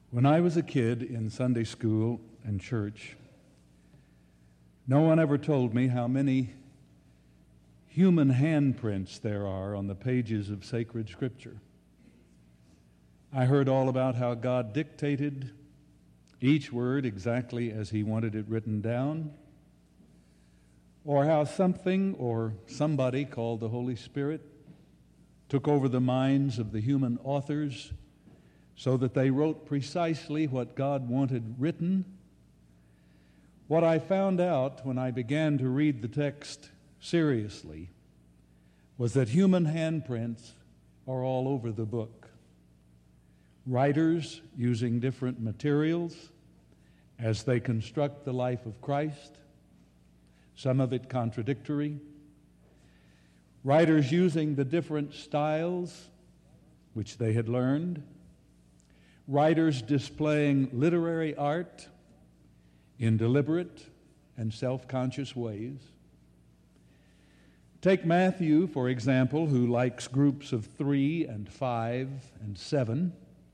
When I was a kid in Sunday school and church, no one ever told me how many human handprints there are on the pages of sacred Scripture. I heard all about how God dictated each word exactly as He wanted it written down, or how something or somebody called the Holy Spirit took over the minds of the human authors so that they wrote precisely what God wanted written. What I found out when I began to read the text seriously was that human handprints are all over the book. Writers using different materials as they construct the life of Christ, some of it contradictory. Writers using the different styles which they had learned. Writers displaying literary art in deliberate and self-conscious ways. Take Matthew, for example, who likes groups of 3 and 5 and 7.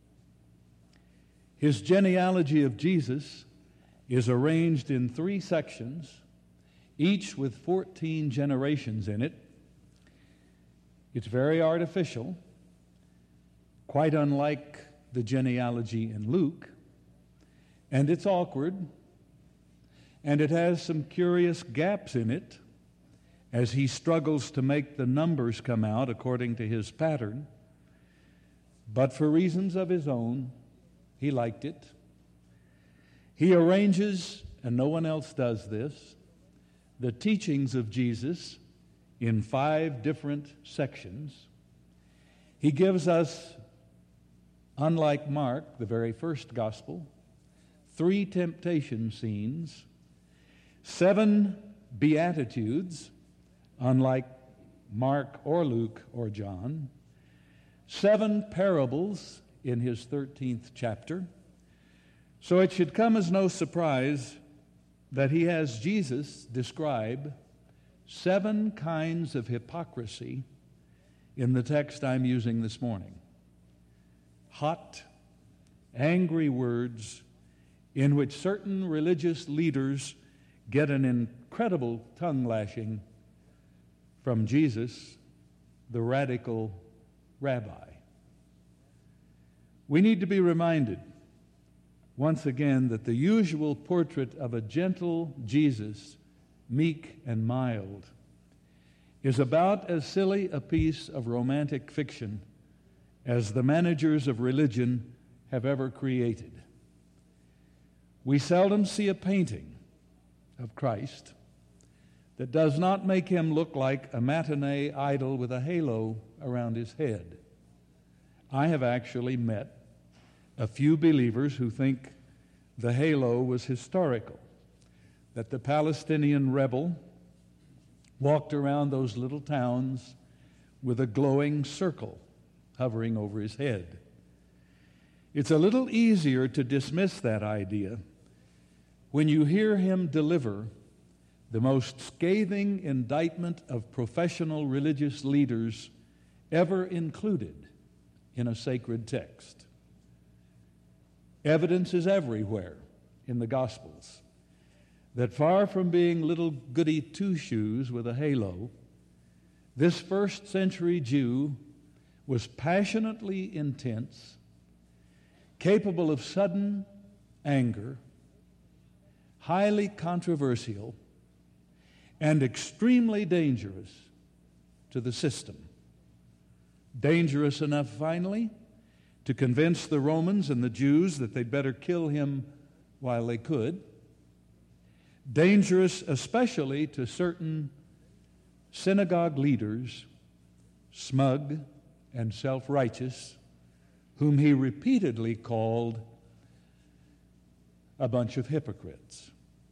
His genealogy of Jesus is arranged in 3 sections, each with 14 generations in it. It's very artificial, quite unlike the genealogy in Luke, and it's awkward, and it has some curious gaps in it as he struggles to make the numbers come out according to his pattern. But for reasons of his own, he liked it. He arranges, and no one else does this, the teachings of Jesus in 5 different sections. He gives us, unlike Mark, the very first gospel, 3 temptation scenes, 7 beatitudes, unlike Mark or Luke or John, 7 parables in his 13th chapter. So it should come as no surprise that he has Jesus describe 7 kinds of hypocrisy in the text I'm using this morning. Hot, angry words in which certain religious leaders get an incredible tongue lashing from Jesus, the radical rabbi. We need to be reminded once again that the usual portrait of a gentle Jesus, meek and mild, is about as silly a piece of romantic fiction as the managers of religion have ever created. We seldom see a painting of Christ that does not make him look like a matinee idol with a halo around his head. I have actually met a few believers who think the halo was historical, that the Palestinian rebel walked around those little towns with a glowing circle hovering over his head. It's a little easier to dismiss that idea when you hear him deliver the most scathing indictment of professional religious leaders ever included in a sacred text. Evidence is everywhere in the Gospels that far from being little goody two-shoes with a halo, this first century Jew was passionately intense, capable of sudden anger, highly controversial, and extremely dangerous to the system. Dangerous enough, finally, to convince the Romans and the Jews that they'd better kill him while they could. Dangerous especially to certain synagogue leaders, smug and self-righteous, whom he repeatedly called a bunch of hypocrites.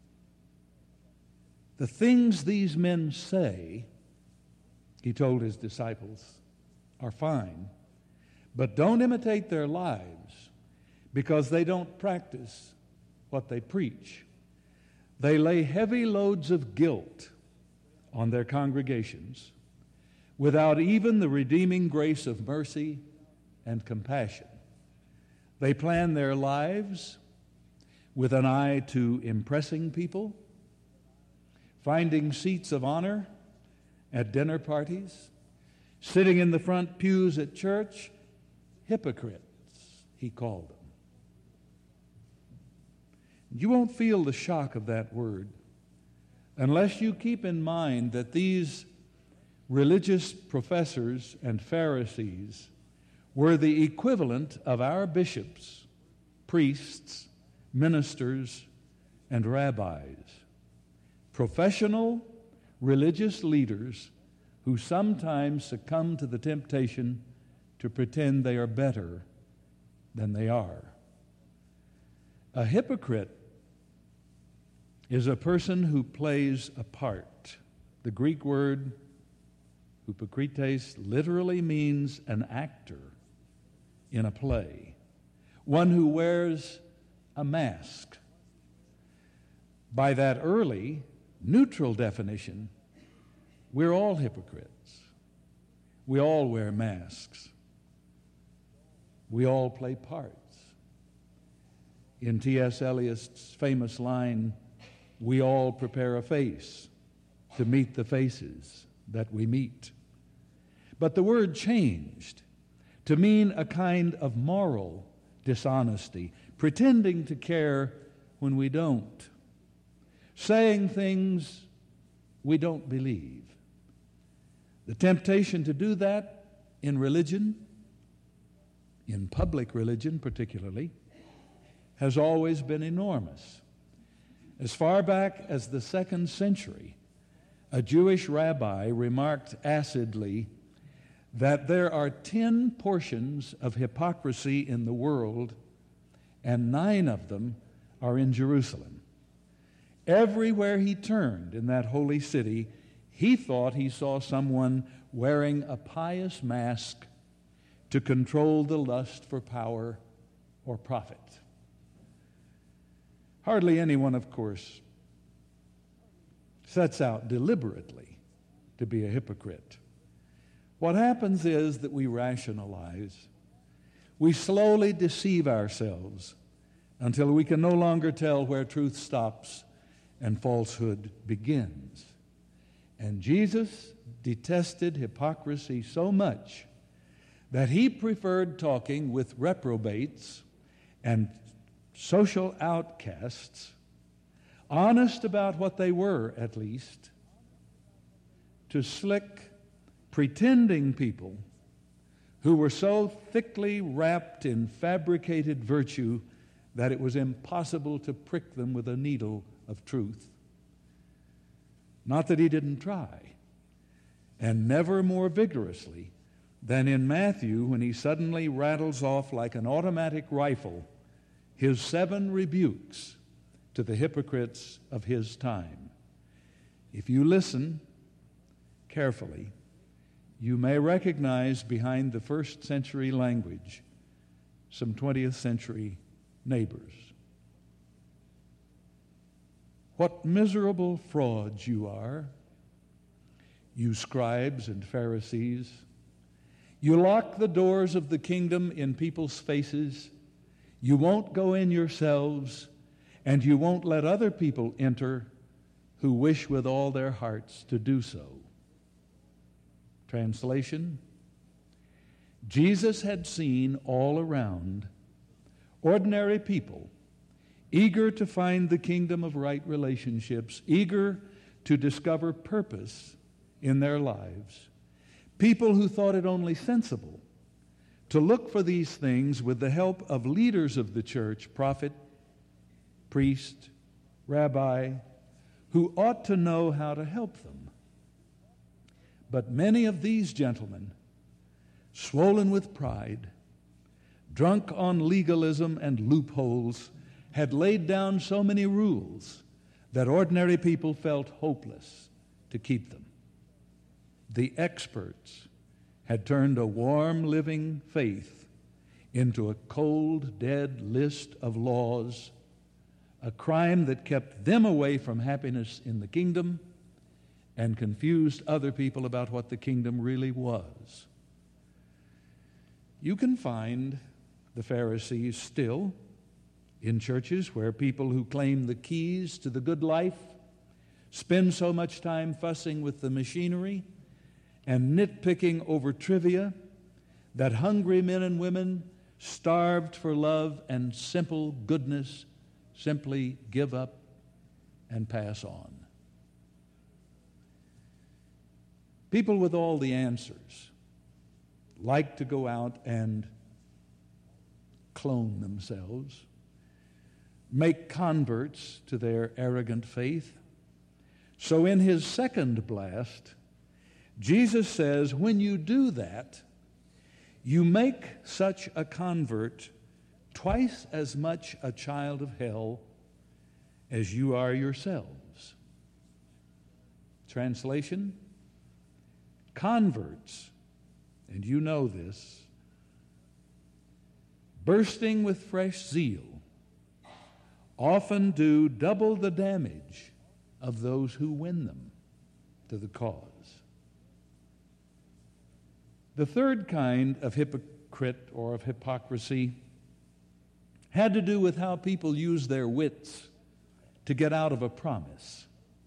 The things these men say, he told his disciples, are fine, but don't imitate their lives because they don't practice what they preach. They lay heavy loads of guilt on their congregations without even the redeeming grace of mercy and compassion. They plan their lives with an eye to impressing people, finding seats of honor at dinner parties, sitting in the front pews at church. Hypocrites, he called them. You won't feel the shock of that word unless you keep in mind that these religious professors and Pharisees were the equivalent of our bishops, priests, ministers, and rabbis. Professional religious leaders who sometimes succumb to the temptation to pretend they are better than they are. A hypocrite is a person who plays a part. The Greek word hypokrites literally means an actor in a play, one who wears a mask. By that early, neutral definition, we're all hypocrites. We all wear masks. We all play parts. In T.S. Eliot's famous line, we all prepare a face to meet the faces that we meet. But the word changed to mean a kind of moral dishonesty, pretending to care when we don't, saying things we don't believe. The temptation to do that in religion, in public religion particularly, has always been enormous. As far back as the 2nd century, a Jewish rabbi remarked acidly that there are 10 portions of hypocrisy in the world, and 9 of them are in Jerusalem. Everywhere he turned in that holy city, he thought he saw someone wearing a pious mask to control the lust for power or profit. Hardly anyone, of course, sets out deliberately to be a hypocrite. What happens is that we rationalize. We slowly deceive ourselves until we can no longer tell where truth stops and falsehood begins. And Jesus detested hypocrisy so much that he preferred talking with reprobates and social outcasts, honest about what they were at least, to slick, pretending people who were so thickly wrapped in fabricated virtue that it was impossible to prick them with a needle of truth. Not that he didn't try, and never more vigorously than in Matthew when he suddenly rattles off like an automatic rifle his 7 rebukes to the hypocrites of his time. If you listen carefully, you may recognize behind the 1st century language some 20th century neighbors. What miserable frauds you are, you scribes and Pharisees. You lock the doors of the kingdom in people's faces. You won't go in yourselves, and you won't let other people enter who wish with all their hearts to do so. Translation: Jesus had seen all around ordinary people eager to find the kingdom of right relationships, eager to discover purpose in their lives, people who thought it only sensible to look for these things with the help of leaders of the church, prophet, priest, rabbi, who ought to know how to help them. But many of these gentlemen, swollen with pride, drunk on legalism and loopholes, had laid down so many rules that ordinary people felt hopeless to keep them. The experts had turned a warm, living faith into a cold, dead list of laws, a crime that kept them away from happiness in the kingdom and confused other people about what the kingdom really was. You can find the Pharisees still in churches where people who claim the keys to the good life spend so much time fussing with the machinery and nitpicking over trivia that hungry men and women starved for love and simple goodness simply give up and pass on. People with all the answers like to go out and clone themselves, make converts to their arrogant faith. So in his second blast, Jesus says, when you do that, you make such a convert twice as much a child of hell as you are yourselves. Translation: converts, and you know this, bursting with fresh zeal, often do double the damage of those who win them to the cause. The third kind of hypocrite or of hypocrisy had to do with how people use their wits to get out of a promise.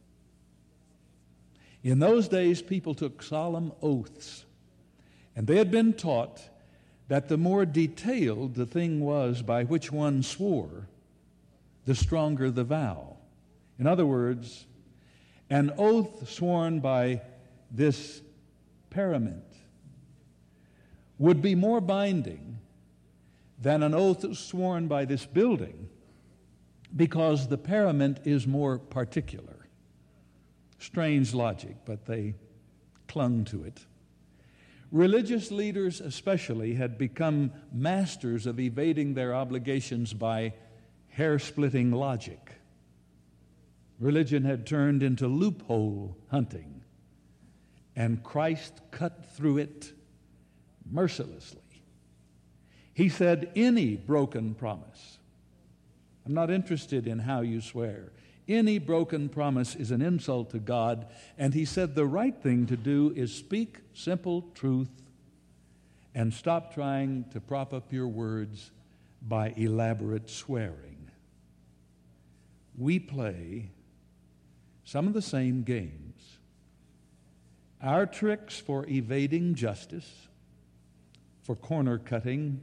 In those days, people took solemn oaths, and they had been taught that the more detailed the thing was by which one swore, the stronger the vow. In other words, an oath sworn by this parament would be more binding than an oath sworn by this building, because the parament is more particular. Strange logic, but they clung to it. Religious leaders especially had become masters of evading their obligations by hair-splitting logic. Religion had turned into loophole hunting, and Christ cut through it mercilessly. He said, any broken promise, I'm not interested in how you swear, any broken promise is an insult to God, and he said the right thing to do is speak simple truth and stop trying to prop up your words by elaborate swearing. We play some of the same games. Our tricks for evading justice, for corner cutting,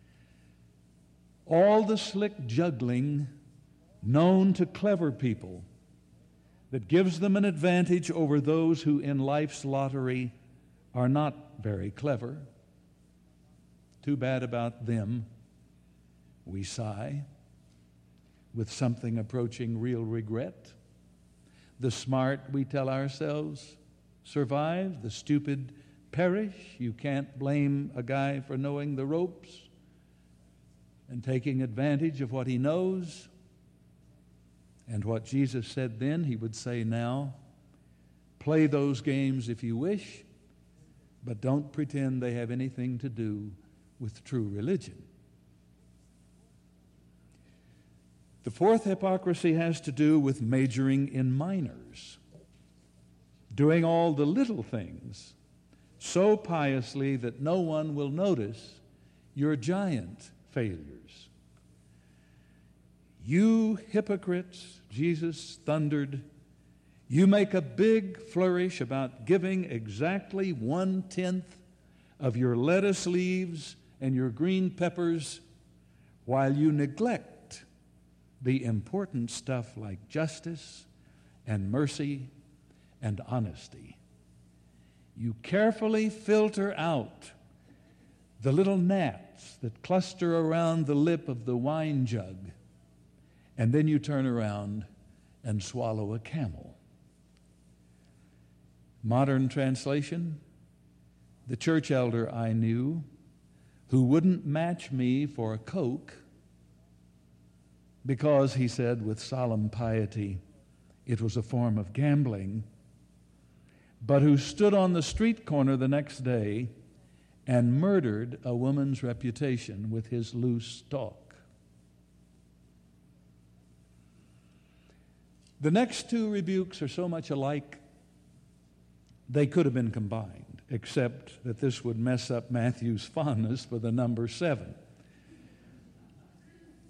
all the slick juggling known to clever people that gives them an advantage over those who in life's lottery are not very clever. Too bad about them, we sigh, with something approaching real regret. The smart, we tell ourselves, survive. The stupid perish. You can't blame a guy for knowing the ropes and taking advantage of what he knows. And what Jesus said then, he would say now, play those games if you wish, but don't pretend they have anything to do with true religion. The fourth hypocrisy has to do with majoring in minors, doing all the little things so piously that no one will notice your giant failures. You hypocrites, Jesus thundered, you make a big flourish about giving exactly 1/10 of your lettuce leaves and your green peppers, while you neglect the important stuff like justice and mercy and honesty. You carefully filter out the little gnats that cluster around the lip of the wine jug, and then you turn around and swallow a camel. Modern translation: the church elder I knew who wouldn't match me for a Coke because, he said with solemn piety, it was a form of gambling, but who stood on the street corner the next day and murdered a woman's reputation with his loose talk. The next two rebukes are so much alike, they could have been combined, except that this would mess up Matthew's fondness for the number 7.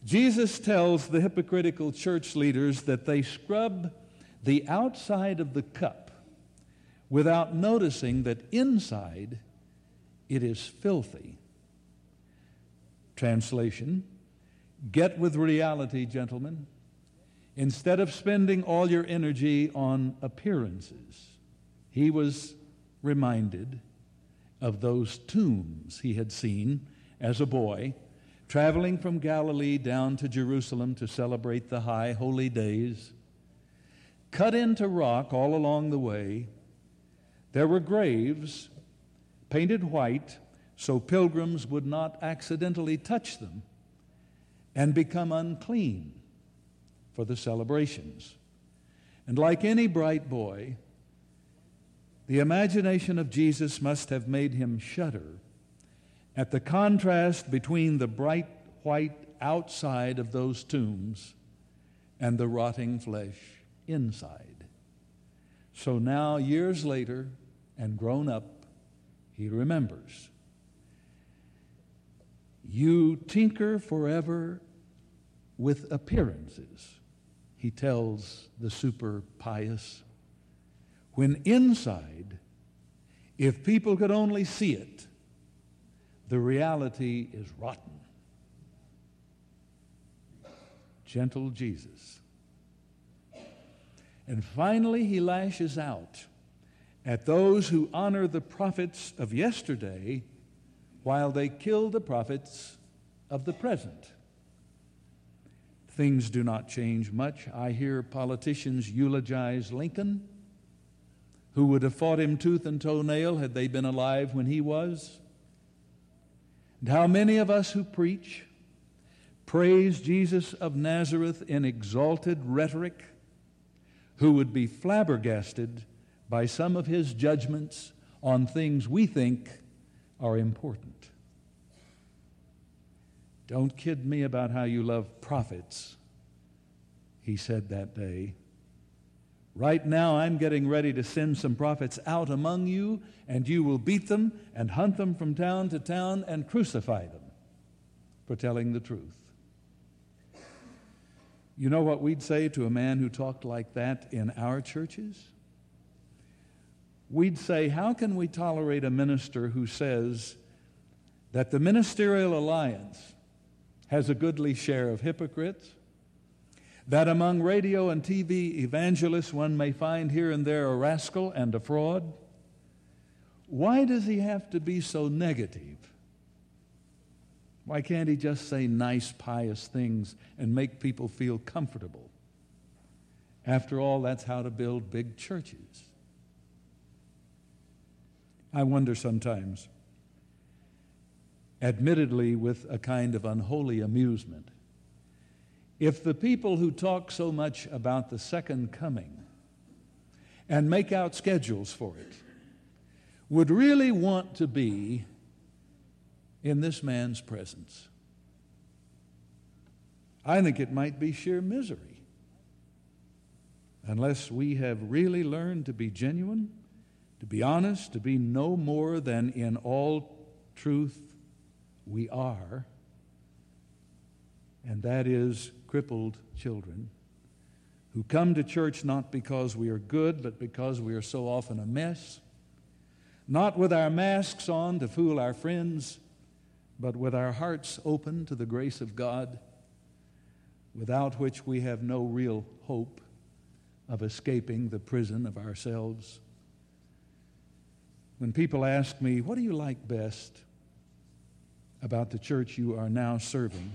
Jesus tells the hypocritical church leaders that they scrub the outside of the cup without noticing that inside it is filthy. Translation: get with reality, gentlemen. Instead of spending all your energy on appearances, he was reminded of those tombs he had seen as a boy, traveling from Galilee down to Jerusalem to celebrate the high holy days. Cut into rock all along the way, there were graves painted white so pilgrims would not accidentally touch them and become unclean for the celebrations. And like any bright boy, the imagination of Jesus must have made him shudder at the contrast between the bright white outside of those tombs and the rotting flesh inside. So now, years later, and grown up, he remembers. You tinker forever with appearances, he tells the super pious, when inside, if people could only see it, the reality is rotten. Gentle Jesus. And finally, he lashes out at those who honor the prophets of yesterday while they kill the prophets of the present. Things do not change much. I hear politicians eulogize Lincoln, who would have fought him tooth and toenail had they been alive when he was. And how many of us who preach praise Jesus of Nazareth in exalted rhetoric, who would be flabbergasted by some of his judgments on things we think are important. Don't kid me about how you love prophets, he said that day. Right now I'm getting ready to send some prophets out among you, and you will beat them and hunt them from town to town and crucify them for telling the truth. You know what we'd say to a man who talked like that in our churches? We'd say, how can we tolerate a minister who says that the ministerial alliance has a goodly share of hypocrites, that among radio and TV evangelists one may find here and there a rascal and a fraud? Why does he have to be so negative? Why can't he just say nice, pious things and make people feel comfortable? After all, that's how to build big churches. I wonder sometimes, admittedly with a kind of unholy amusement, if the people who talk so much about the second coming and make out schedules for it would really want to be in this man's presence. I think it might be sheer misery unless we have really learned to be genuine, to be honest, to be no more than in all truth we are, and that is crippled children who come to church not because we are good, but because we are so often a mess, not with our masks on to fool our friends, but with our hearts open to the grace of God, without which we have no real hope of escaping the prison of ourselves. When people ask me, what do you like best about the church you are now serving?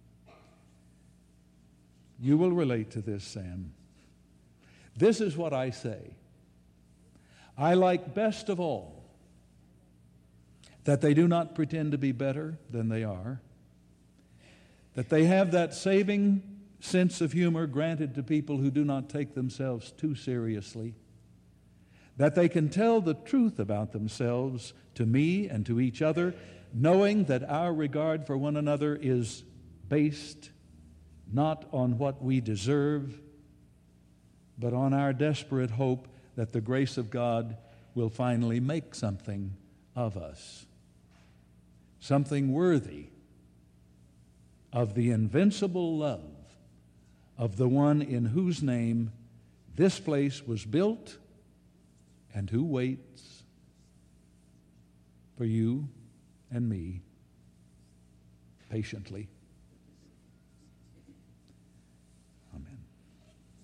You will relate to this, Sam. This is what I say. I like best of all that they do not pretend to be better than they are, that they have that saving sense of humor granted to people who do not take themselves too seriously, that they can tell the truth about themselves to me and to each other, knowing that our regard for one another is based not on what we deserve, but on our desperate hope that the grace of God will finally make something of us, something worthy of the invincible love of the one in whose name this place was built and who waits for you and me patiently.